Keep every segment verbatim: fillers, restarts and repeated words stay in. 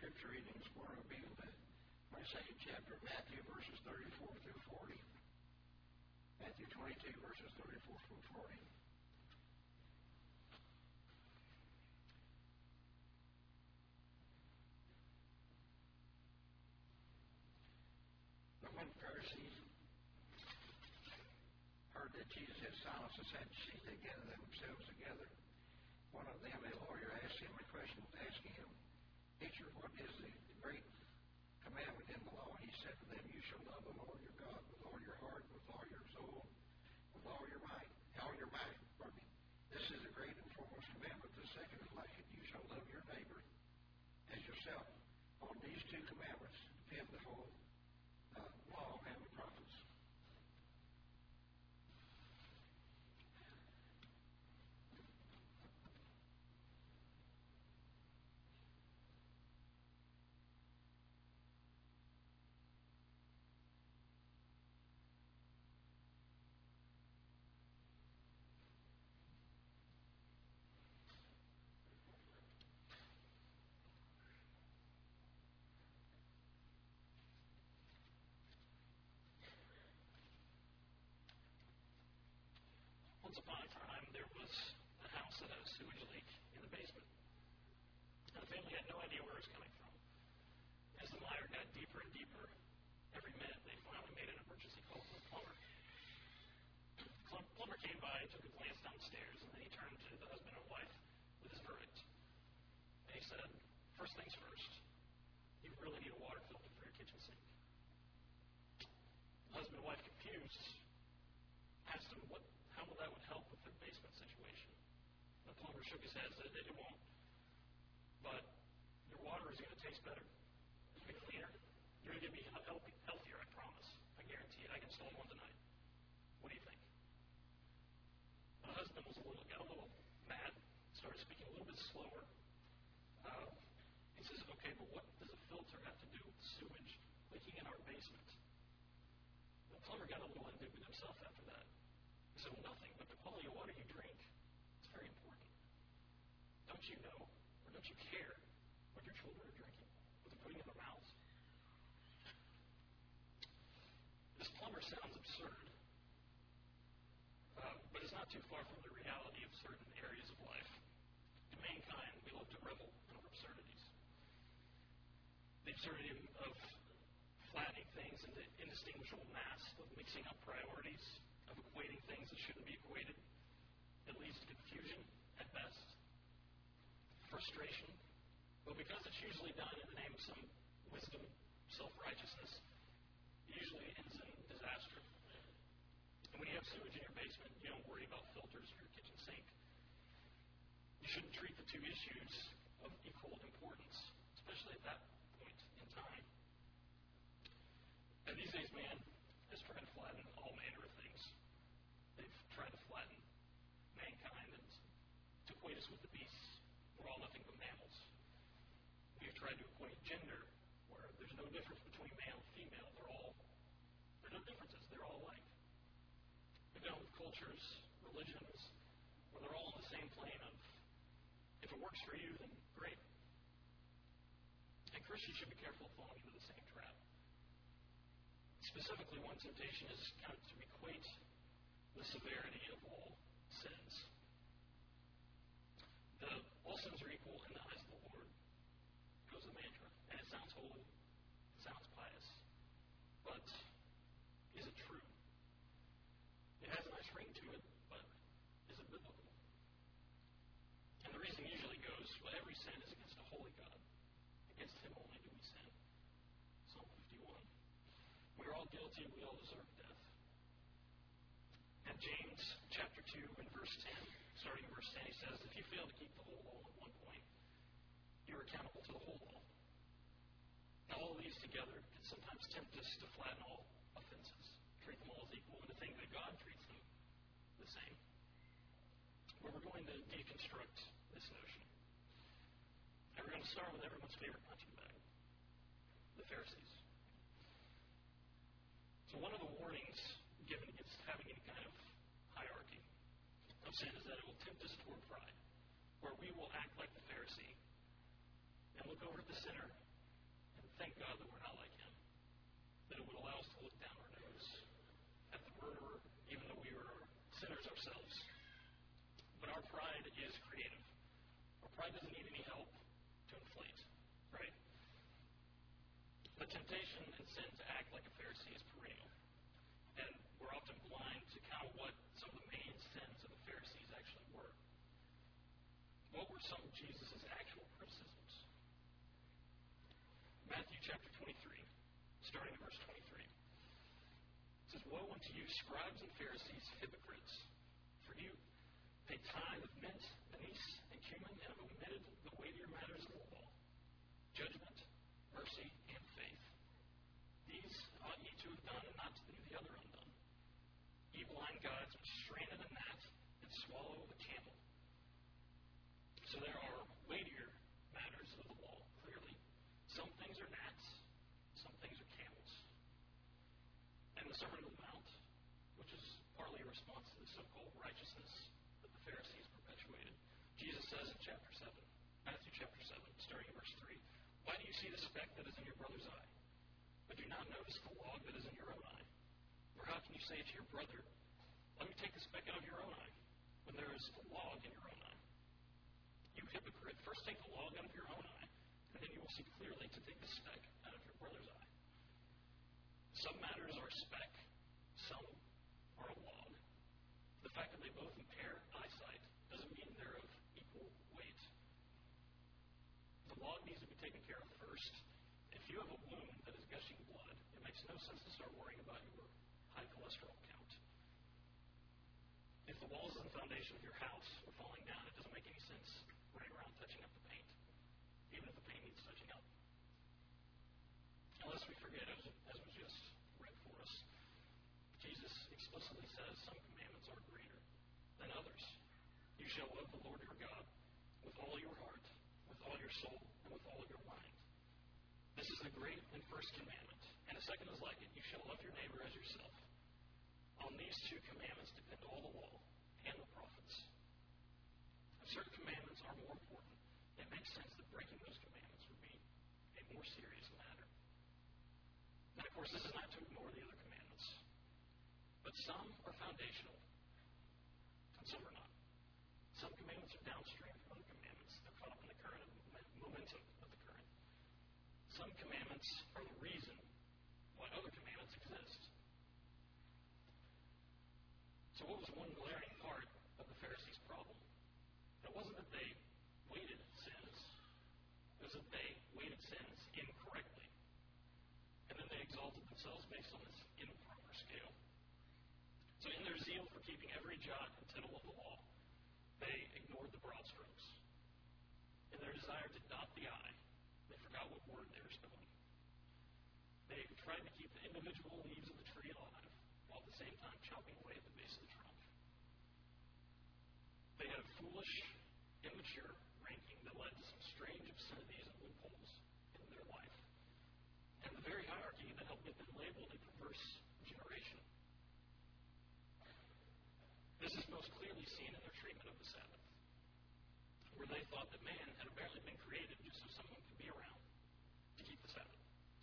scripture reading this morning will be in the twenty-second chapter of Matthew, verses thirty-four through forty. Matthew twenty-two, verses thirty-four through forty. But when the Pharisees heard that Jesus had silenced the Sadducees, they gathered themselves together. One of them, a lawyer, asked him a question, asking him, "Teacher, what is the great commandment in the law?" He said to them, "You shall love the Lord your God with all your heart, with all your soul, with all your might, all your mind." Pardon me. This is a great and foremost commandment. The second is like it. You shall love your neighbor as yourself. On these two commandments depend the whole uh, law and the prophets. Once upon a time, there was a house that had a sewage leak in the basement. And the family had no idea where it was coming from. As the mire got deeper and deeper, every minute they finally made an emergency call to the plumber. The plumber came by, took a glance downstairs, and then he turned to the husband and wife with his verdict. And he said, "First things first, you really need a water filter for your kitchen sink." The husband and wife, confused, asked him what how that would help with their basement situation. The plumber shook his head and said, "It won't. But your water is going to taste better. It's going to be cleaner. You're going to get me healthy, healthier, I promise. I guarantee it. I can install one tonight. What do you think?" The husband was a little, got a little mad, started speaking a little bit slower. Uh, he says, "Okay, but what does a filter have to do with sewage leaking in our basement?" The plumber got a little indignant himself after that. He said, "Well, nothing, but the quality of water you drink is very important. Don't you know, or don't you care what your children are drinking, what they're putting in their mouths?" This plumber sounds absurd, uh, but it's not too far from the reality of certain areas of life. In mankind, we love to revel in our absurdities. The absurdity of flattening things into indistinguishable mass, of mixing up priorities, of equating things that shouldn't be equated. It leads to confusion at best, frustration, but because it's usually done in the name of some wisdom, self-righteousness, it usually ends in disaster. And when you have sewage in your basement, you don't worry about filters for your kitchen sink. You shouldn't treat the two issues of equal importance, especially at that point in time. And these days, man has tried to flatten all manner of things. They've tried to flatten mankind and to equate us with the beasts. We're all nothing but mammals. We have tried to equate gender, where there's no difference between male and female. They're all, there are no differences. They're all alike. We've done with cultures, religions, where they're all on the same plane of, if it works for you, then great. And Christians should be careful of falling into the same trap. Specifically, one temptation is kind of to equate the severity of all sins. The, all sins are equal in the eyes of the Lord, goes the mantra. And it sounds holy, it sounds pious. But is it true? It has a nice ring to it, but is it biblical? And the reason usually goes, well, every sin is against a holy God. Against him only do we sin. Psalm fifty-one. We're all guilty, we all deserve death. And James chapter two and verse ten, starting in verse ten, he says, if you fail to keep the whole law at one point, you're accountable to the whole law. Now, all of these together can sometimes tempt us to flatten all offenses, treat them all as equal, and to think that God treats them the same. But we're going to deconstruct this notion. And we're going to start with everyone's favorite punching bag, the Pharisees. So one of the warnings given against having any kind of hierarchy of sin is that it will tempt us toward pride, where we will act like the Pharisee and look over at the sinner God that we're not like him. That it would allow us to look down our nose at the murderer, even though we were sinners ourselves. But our pride is creative. Our pride doesn't need any help to inflate, right? The temptation and sin to act like a Pharisee is perennial. And we're often blind to kind of what some of the main sins of the Pharisees actually were. What were some of Jesus' actual criticisms? Matthew chapter twenty-three, starting in verse twenty-three. It says, "Woe unto you, scribes and Pharisees, hypocrites! For you pay tithe of mint, anise, and cumin, and have omitted the weightier matters of the law, judgment, mercy, and faith. These ought ye to have done, and not to leave the other undone. Ye blind guides, which strain at a gnat, and swallow a camel." So there are weightier matters of the law, clearly. Some things are gnats, some things are camels. And the Sermon on the Mount, which is partly a response to the so-called righteousness that the Pharisees perpetuated, Jesus says in chapter seven, Matthew chapter seven, starting in verse three, "Why do you see the speck that is in your brother's eye, but do not notice the log that is in your own eye? Or how can you say to your brother, let me take the speck out of your own eye, when there is a log in your own eye? You hypocrite, first take the log out of your own eye, and then you will see clearly to take the speck out of your brother's eye. Some matters are a speck, some are a log. The fact that they both impair eyesight doesn't mean they're of equal weight. The log needs to be taken care of first. If you have a wound that is gushing blood, it makes no sense to start worrying about your high cholesterol count. If the walls and foundation of your house are falling down, it doesn't make any sense running around touching up the paint, even if the paint needs touching up. Unless we forget, as, as was just read for us, Jesus explicitly says some commandments are greater than others. You shall love the Lord your God with all your heart, with all your soul, and with all your mind. This is the great and first commandment. And a second is like it. You shall love your neighbor as yourself. On these two commandments depend all the law and the prophets. If certain commandments are more important, it makes sense that breaking those commandments would be a more serious matter. And of course, this is not to ignore the other commandments. But some are foundational, and some are not. Some commandments are downstream from other commandments. They're caught up in the current of the momentum of the current. Some commandments are the reason why other commandments exist. So what was one glaring part of the Pharisees' problem? It wasn't that they weighted sins. It was that they weighted sins incorrectly. And then they exalted themselves based on this improper scale. So in their zeal for keeping every jot and tittle of the law, they ignored the broad strokes. In their desire to dot the I, they forgot what word they were spelling. They tried to keep the individual leaves of the tree alive, while at the same time chopping away at the base of the trunk. They had a foolish, immature ranking that led to some strange obscenities and loopholes in their life. And the very hierarchy that helped get them labeled a perverse generation. This is most clearly seen in their treatment of the Sabbath, where they thought that man had apparently been created just so someone could be around to keep the Sabbath.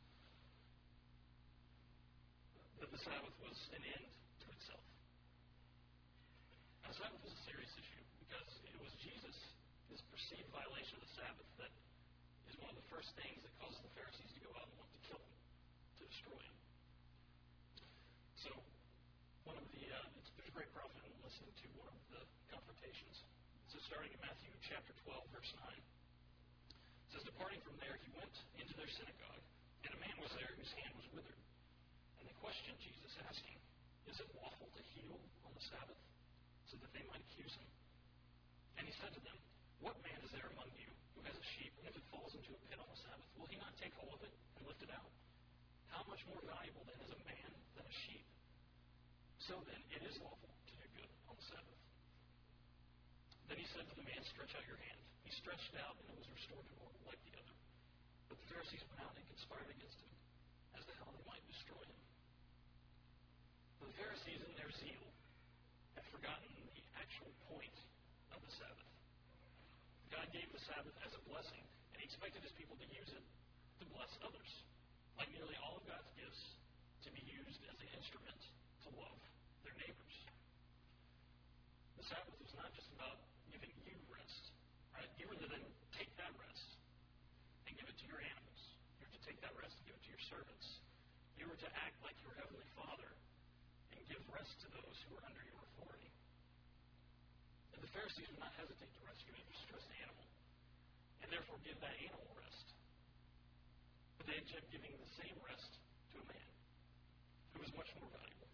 That the Sabbath was an end to itself. Now, the Sabbath was a serious issue because it was Jesus, his perceived violation of the Sabbath, that is one of the first things that causes the Pharisees to go out and want to kill him, to destroy him. So, one of the, uh, it's, there's a great profit in listening to one of the confrontations. So, starting in Matthew chapter twelve, verse nine, it says, "Departing from there, he went into their synagogue, and a man was there whose hand was withered. And they questioned Jesus, asking, Is it lawful to heal on the Sabbath? So that they might accuse him. And he said to them, What man is there among you who has a sheep, and if it falls into a pit on the Sabbath, will he not take hold of it and lift it out? How much more valuable then is a man than a sheep? So then, it is lawful to do good on the Sabbath." Then he said to the man, "Stretch out your hand." He stretched out, and it was restored to normal like the other. But the Pharisees went out and conspired against him, as to how they might destroy him. The Pharisees, in their zeal, had forgotten the actual point of the Sabbath. God gave the Sabbath as a blessing, and he expected his people to use it to bless others. nearly all of God's gifts to be used as an instrument to love their neighbors. The Sabbath was not just about giving you rest, right? You were to then take that rest and give it to your animals. You were to take that rest and give it to your servants. You were to act like your Heavenly Father and give rest to those who were under your authority. And the Pharisees would not hesitate to rescue a distressed animal and therefore give that animal rest. But they ended up giving the same rest to a man who was much more valuable.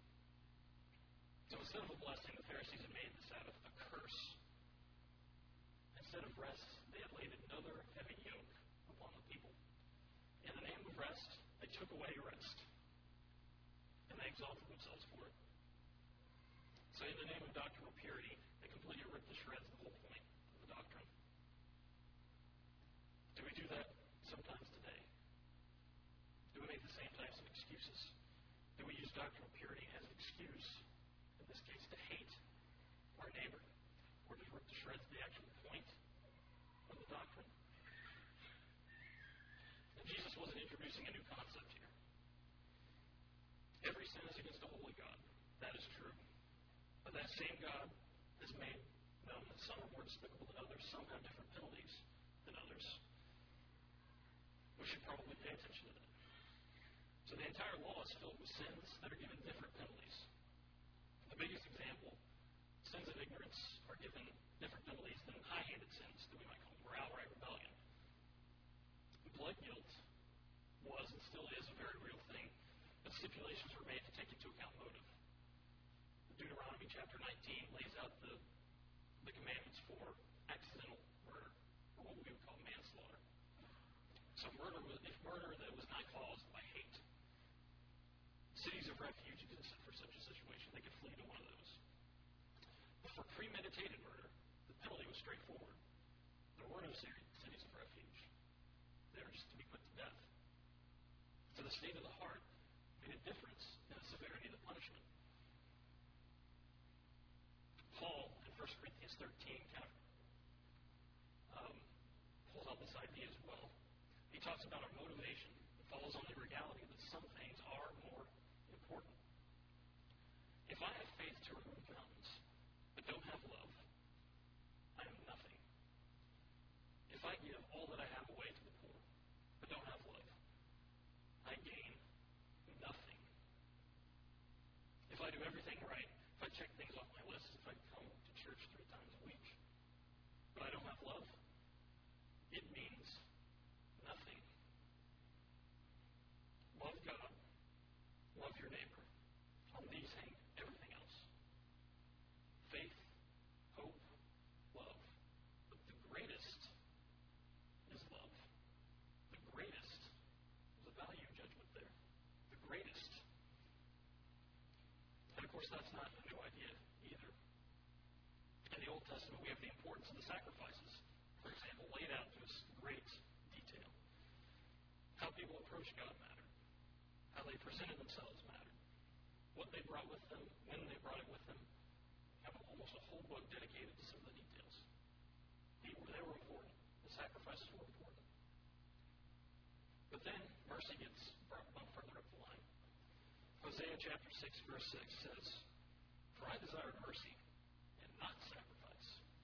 So instead of a blessing, the Pharisees had made the Sabbath a curse. Instead of rest, they had laid another heavy yoke upon the people. In the name of rest, they took away rest. And they exalted themselves for it. So in the name of doctrinal purity, they completely ripped to shreds the whole point of the doctrine. Do we do that sometimes today? Do we make the same types of excuses? Do we use doctrinal purity as an excuse, in this case, to hate our neighbor? Or to rip to shreds the actual point of the doctrine? And Jesus wasn't introducing a new concept here. Every sin is against a holy God. That is true. But that same God has made known that some are more despicable than others. Some have different penalties than others. We should probably pay attention to that. So the entire law is filled with sins that are given different penalties. The biggest example, sins of ignorance are given different penalties than high-handed sins that we might call them, or outright rebellion. Blood guilt was and still is a very real thing, but stipulations were made to take into account motive. Deuteronomy chapter nineteen lays out the, the commandments for accidental murder, or what we would call manslaughter. So murder was, if murder that was not caused by hate, cities of refuge existed for such a situation. They could flee to one of those. But for premeditated murder, the penalty was straightforward. There were no cities of refuge. They were just to be put to death. So the state of the heart made a difference in the severity of the punishment. Paul, in First Corinthians thirteen, kind of um, pulls out this idea as well. He talks about our motivation. It follows on the reality that some things are more important. If I have faith to remove mountains, but don't have love, I am nothing. If I give all that I have away to the poor, but don't have love, I gain nothing. If I do everything right, if I check things off my list, if I come to church three times a week, but I don't have love, it means nothing. Love God, love your neighbor. On these hang everything else. Faith, hope, love. But the greatest is love. The greatest is a value judgment there. The greatest. And of course, that's not a new idea either. In the Old Testament, we have the importance of the sacrifices, for example, laid out to us in great detail. How people approached God mattered. How they presented themselves mattered. What they brought with them, when they brought it with them. Have almost a whole book dedicated to some of the details. They were, they were important. The sacrifices were important. But then mercy gets brought up further up the line. Hosea chapter six, verse six says, "For I desire mercy and not sacrifice."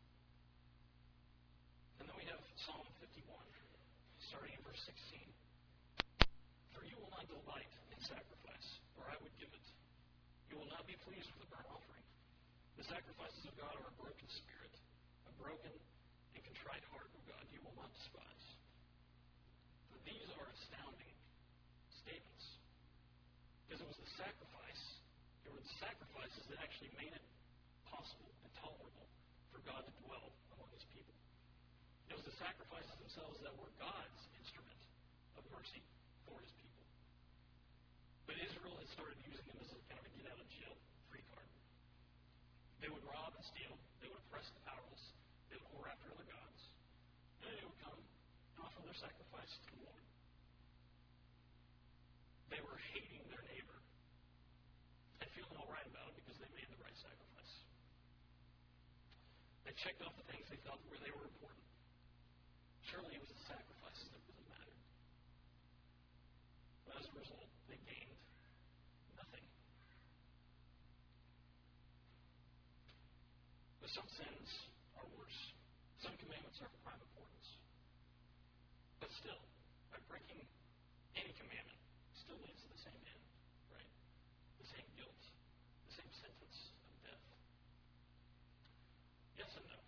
And then we have Psalm fifty-one, starting in verse sixteen. "For you will not delight in sacrifice, or I would give it. You will not be pleased with a burnt offering. The sacrifices of God are a broken spirit, a broken and contrite heart, O God, you will not despise." For these are astounding statements. Because it was the sacrifice, it were the sacrifices that actually made it possible and tolerable for God to dwell among his people. It was the sacrifices themselves that were God's instrument of mercy for his people. But Israel had started using them as a kind of a get-out-of-jail-free card. They would rob and steal. They would oppress the powerless. They would whore after other gods. And then they would come and offer their sacrifice to the Lord. They were hating their neighbor and feeling all right about it because they made the right sacrifice. They checked off the things they felt where they were important. Surely it was the sacrifices that really mattered. But But some sins are worse. Some commandments are of prime importance. But still, by breaking any commandment still leads to the same end, right? The same guilt, the same sentence of death. Yes and no.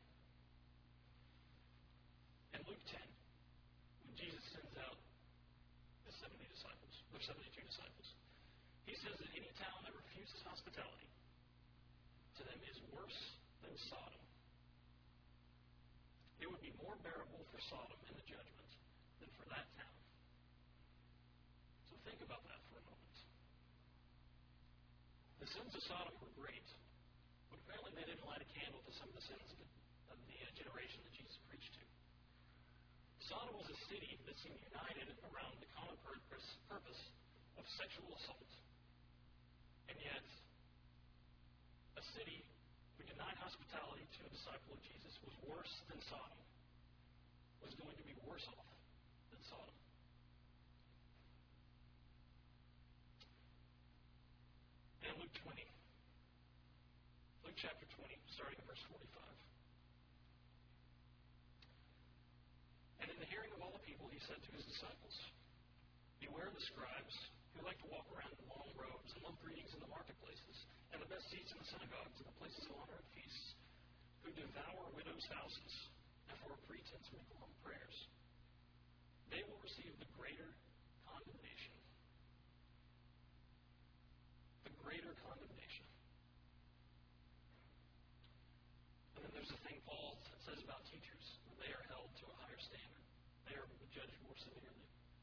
In Luke ten, when Jesus sends out the seventy disciples, or seventy-two disciples, he says that any town that refuses hospitality to them is worse than Sodom. It would be more bearable for Sodom in the judgment than for that town. So think about that for a moment. The sins of Sodom were great, but apparently they didn't light a candle to some of the sins of the, of the uh, generation that Jesus preached to. Sodom was a city that seemed united around the common purpose, purpose of sexual assault. And yet, a city who denied hospitality to a disciple of Jesus was worse than Sodom, was going to be worse off than Sodom. And Luke twenty, Luke chapter twenty, starting in verse forty-five. And in the hearing of all the people, he said to his disciples, "Beware the scribes who like to walk around in long robes and love greetings in the marketplaces, and the best seats in the synagogues and the places of honor at feasts, who devour widows' houses, and for a pretense make long prayers. They will receive the greater condemnation." The greater condemnation. And then there's a thing Paul says about teachers, that they are held to a higher standard. They are judged more severely.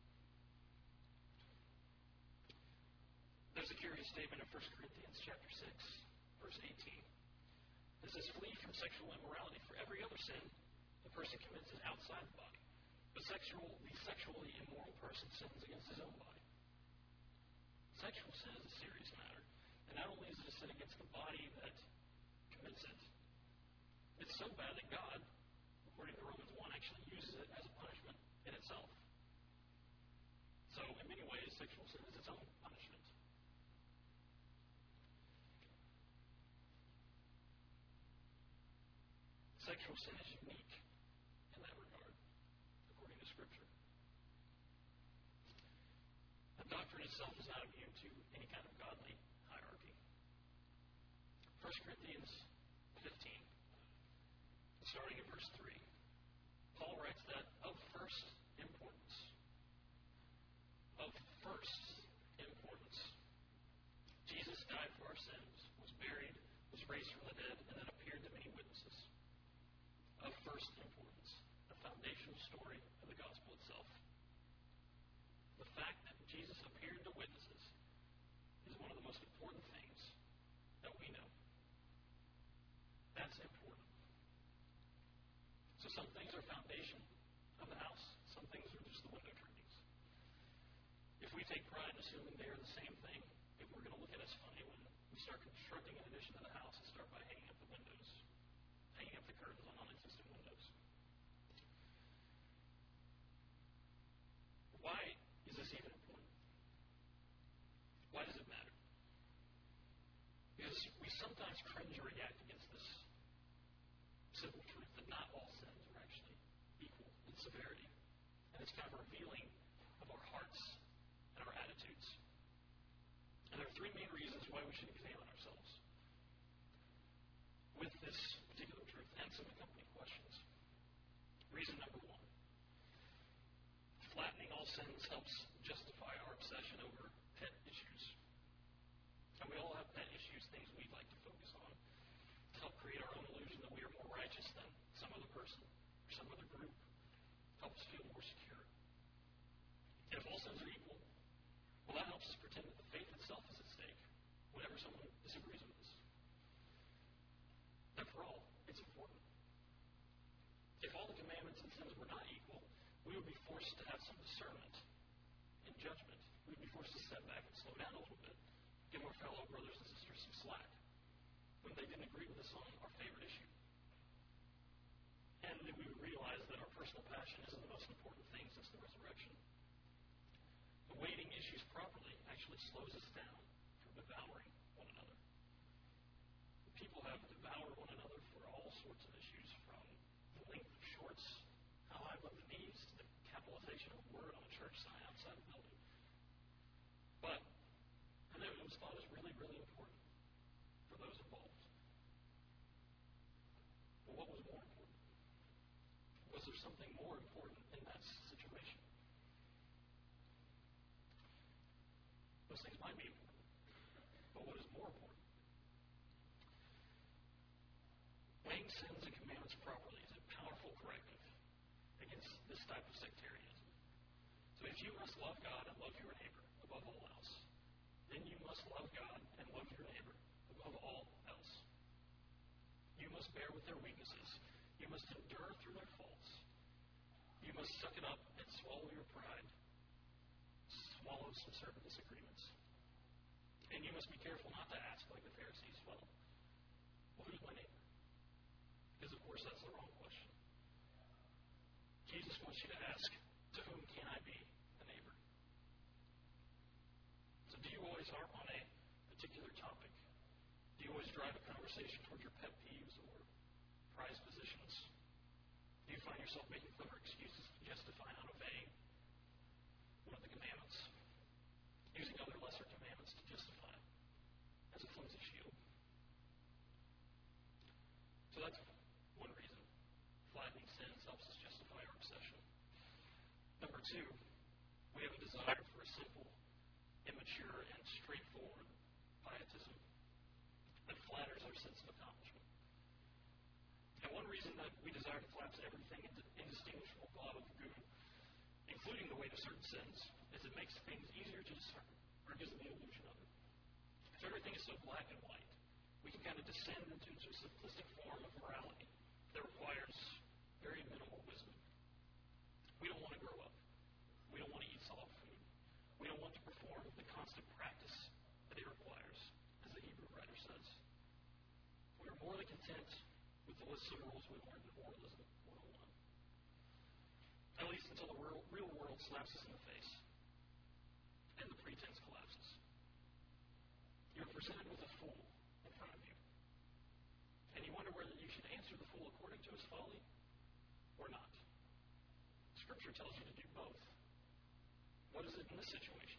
There's a curious statement in First Corinthians chapter six, verse eighteen. It says, "Flee from sexual immorality, for every other sin the person commits is outside the body. But sexual, the sexually immoral person sins against his own body." Sexual sin is a serious matter. And not only is it a sin against the body that commits it, it's so bad that God, according to Romans one, actually uses it as a punishment in itself. So, in many ways, sexual sin is its own punishment. Sexual sin is unique in that regard, according to Scripture. The doctrine itself is not immune to any kind of godly hierarchy. First Corinthians fifteen, starting at verse three, Paul writes that of first importance, of first importance, Jesus died for our sins, was buried, was raised from the dead, and then appeared to many witnesses. Of first importance, the foundational story of the gospel itself. The fact that Jesus appeared to witnesses is one of the most important things that we know. That's important. So some things are foundation of the house. Some things are just the window treatments. If we take pride in assuming they are the same thing, people are going to look at us funny when we start constructing an addition to the house and start by hanging up the windows, hanging up the curtains on non-existent windows. Why is this even important? Why does it matter? Because we sometimes cringe or react against this simple truth that not all sins are actually equal in severity. And it's kind of revealing of our hearts and our attitudes. And there are three main reasons why we should examine ourselves with this particular truth and some accompanying questions. Reason number one: flattening all sins helps justify our obsession over pet issues. And we all have pet issues, things we'd like to focus on, to help create our own illusion that we are more righteous than some other person or some other group. Help us feel more secure. And if all sins are equal, well, that helps us pretend that the faith itself is at stake whenever someone disagrees with us. After all, it's important. If all the commandments and sins were not equal, we would be forced to have some discernment in judgment. We would be forced to step back and slow down a little bit, give our fellow brothers and sisters some slack when they didn't agree with us on our favorite issue. And that we would realize that our personal passion isn't the most important thing since the resurrection. The weighting issues properly actually slows us down from devouring one another. People have devoured one another for all sorts of issues, from the length of shorts, how high above the knees, to the capitalization of a word on a church sign outside the building. But I know it was thought as really, really important for those involved. But what was more important? Was there something more important in that situation? Those things might be important, but what is more important? Weighing sins and commandments properly is a powerful corrective against this type of sectarianism. So if you must love God and love your neighbor above all else, then you must love God and love your neighbor above all else. You must bear with their weaknesses. You must endure through their faults. You must suck it up and swallow your pride. Swallow some certain disagreements. And you must be careful not to ask like the Pharisees, well, well who's my neighbor? Because, of course, that's the wrong question. Jesus wants you to ask, to whom can I be a neighbor? So do you always harp on a particular topic? Do you always drive a conversation toward your pet peeves or prized positions? Do you find yourself making clever excuses to justify not obeying one of the commandments? Using other lesser commandments to justify as a flimsy shield? So that's one reason. Flattening sins helps us justify our obsession. Number two, we have a desire for a simple, immature, and straightforward pietism that flatters our sense of accomplishment. And one reason that we desire to collapse everything into indistinguishable blob of goo, including the weight of certain sins, is it makes things easier to discern, or gives them the illusion of it. If everything is so black and white, we can kind of descend into a simplistic form of morality that requires very minimal wisdom. We don't want to grow up. We don't want to eat solid food. We don't want to perform the constant practice that it requires, as the Hebrew writer says. We are more than content with the list of rules we learned in Moralism one oh one. At least until the real, real world slaps us in the face and the pretense collapses. You're presented with a fool in front of you. And you wonder whether you should answer the fool according to his folly or not. Scripture tells you to do both. What is it in this situation?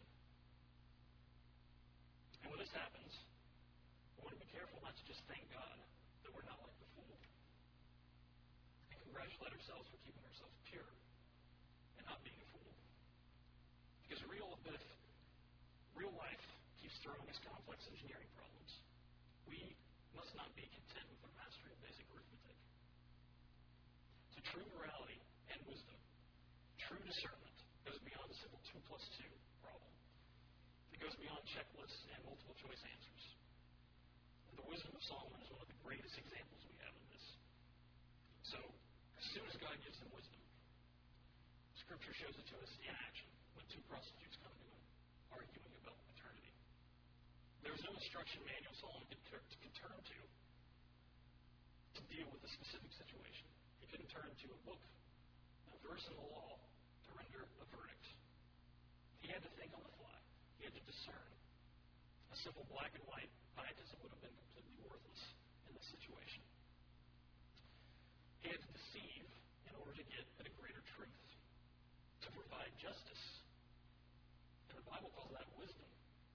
And when this happens, we want to be careful not to just thank God that we're not like the fool, and congratulate ourselves for keeping ourselves pure and not being a fool. Because real, if real life keeps throwing us complex engineering problems, we must not be content with our mastery of basic arithmetic. So true morality and wisdom, true discernment, goes beyond the simple two plus two problem. It goes beyond checklists and multiple choice answers. And the wisdom of Solomon is one of the greatest examples we have in this. So, as soon as God gives them wisdom, Scripture shows it to us in action when two prostitutes come to him, arguing about eternity. There is no instruction manual Solomon could, tur- could turn to to deal with a specific situation. He couldn't turn to a book, a verse in the law, to render a verdict. He had to think on the fly. He had to discern. A simple black and white pietism would have been completely worthless in this situation. He had to deceive in order to get at a greater truth, to provide justice. And the Bible calls that wisdom.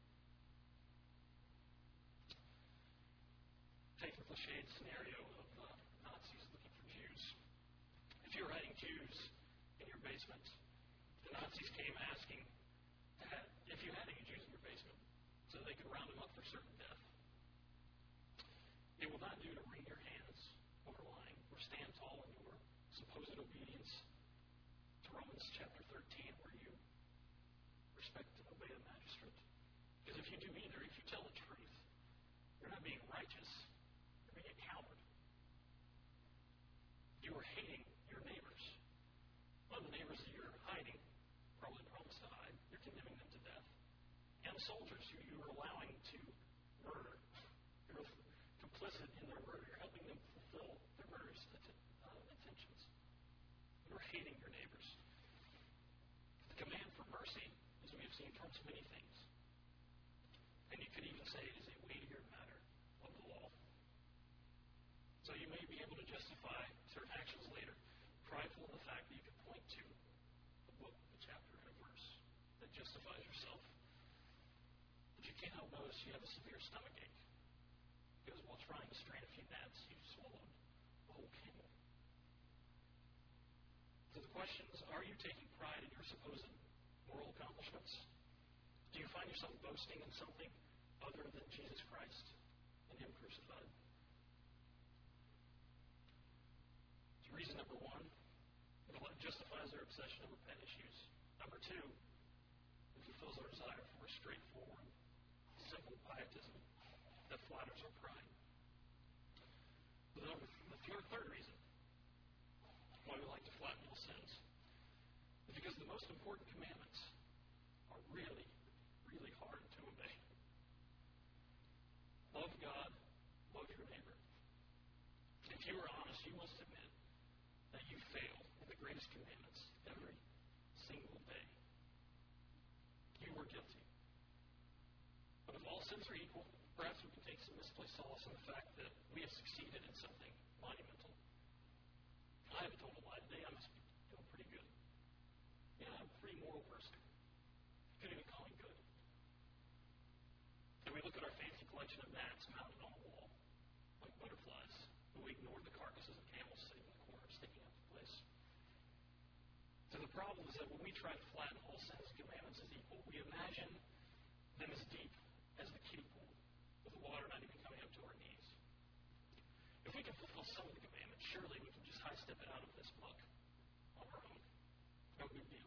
Take the cliched scenario of uh, Nazis looking for Jews. If you're hiding Jews in your basement, the Nazis came asking to have, if you had any Jews in your basement, so they could round them up for certain death. It will not do to wring your hands over lying or stand tall in your supposed obedience to Romans chapter thirteen, where you respect and obey the magistrate. Because if you do either, if you tell the truth, you're not being righteous, you're being a coward. You are hating your neighbors. Well, the neighbors that you're hiding, probably promised to hide, you're condemning them to death. And the soldiers who you are allowing to murder, you're complicit in their murder, you're helping them fulfill their murderous uh, intentions. You're hating your neighbors. The command for mercy, as we have seen, trumps many things. And you could even say it is a weightier matter of the law. So you may be able to justify certain actions later, prideful in the fact that you can point to a book, a chapter, and a verse that justifies yourself. But you can't help notice you have a severe stomach ache because while trying to strain a few gnats, you swallowed a whole camel. So the question is, are you taking pride in your supposed moral accomplishments? Do you find yourself boasting in something other than Jesus Christ and Him crucified? So reason number one, it justifies their obsession over pet issues. Number two, it fulfills our desire for a straightforward, simple pietism that flatters our pride. The, number, the third, third reason why we like to flatten all sins is because the most important commandments are really, really hard to obey. Love God, love your neighbor. If you are honest, you must admit that you fail in the greatest commandments every single day. You were guilty. But if all sins are equal, perhaps we can take some misplaced solace in the fact that we have succeeded in something monumental. I haven't told a lie today. I must be doing pretty good. You know, I'm a pretty moral person. Couldn't even call me good. And we look at our fancy collection of gnats mounted on a wall, like butterflies, but we ignored the carcasses of camels sitting in the corner, sticking up the place. So the problem is that when we try to flatten all sins and commandments as equal, we imagine them as deep as the kiddie pool, with the water not even coming up to our knees. If we can fulfill some of the commandments, surely we can just high-step it out of this muck on our own. No big deal.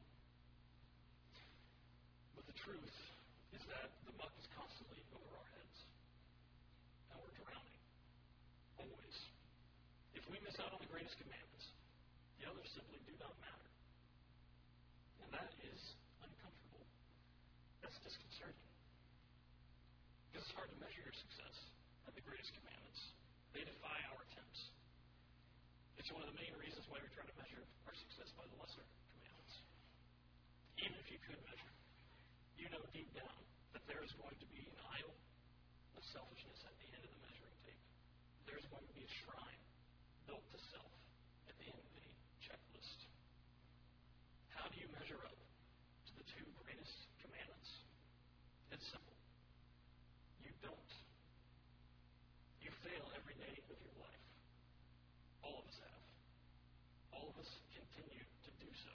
But the truth is that the muck is constantly over our heads, and we're drowning. Always. If we miss out on the greatest commandments, the others simply do not matter. And that is uncomfortable. That's disconcerting. Because it's hard to measure your success at the greatest commandments. They defy our attempts. It's one of the main reasons why we try to measure our success by the lesser commandments. Even if you could measure, you know deep down that there is going to be an idol of selfishness at the end of the measuring tape. There's going to be a shrine built to self at the end of the checklist. How do you measure up to the two greatest commandments? It's simple. You don't. You fail every day of your life. All of us have. All of us continue to do so.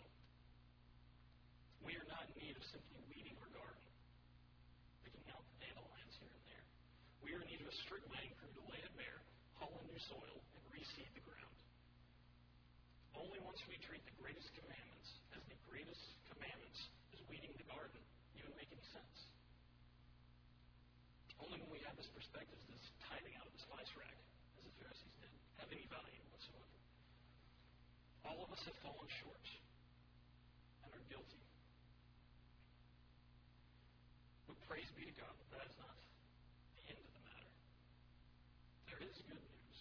We are not in need of simply weeding our garden, picking out the dandelions here and there. We are in need of a strict mining crew to lay it bare, haul in new soil, and reseed the ground. Only once we treat the greatest commandments as the greatest commandments as weeding the garden even make any sense. Only when we have this perspective does tithing out of the spice rack, as the Pharisees did, have any value whatsoever. All of us have fallen short and are guilty. But praise be to God that that is not the end of the matter. There is good news.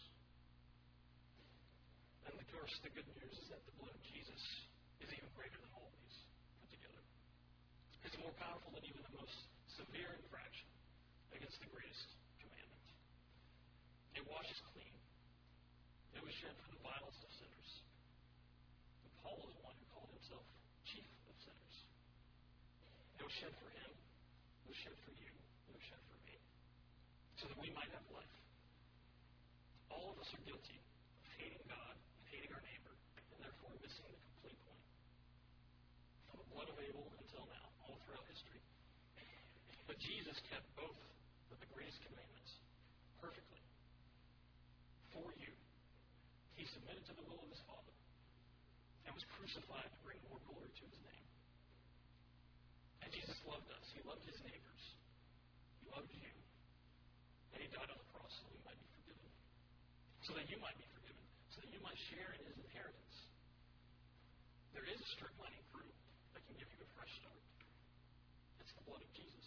And of course, the good news is that the blood of Jesus is even greater than all of these put together. It's more powerful than even the most severe infraction against the greatest commandment. It washes clean. It was shed for the vilest of sinners. And Paul is one who called himself chief of sinners. It was shed for him. It was shed for you. It was shed for me. So that we might have life. All of us are guilty of hating God and hating our neighbor, and therefore missing the complete point. From the blood of Abel until now, all throughout history. But Jesus kept both of the greatest commandments perfectly. For you. He submitted to the will of his Father and was crucified to bring more glory to his name. And Jesus loved us. He loved his neighbors. He loved you. And he died on the cross so we might be forgiven. So that you might be forgiven. So that you might share in his inheritance. There is a strict mining crew that can give you a fresh start. It's the blood of Jesus.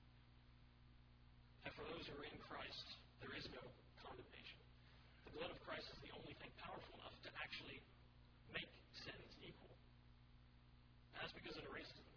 And for those who are in Christ, there is no condemnation. The blood of Christ is the only thing powerful enough to actually make sins equal. And that's because it erases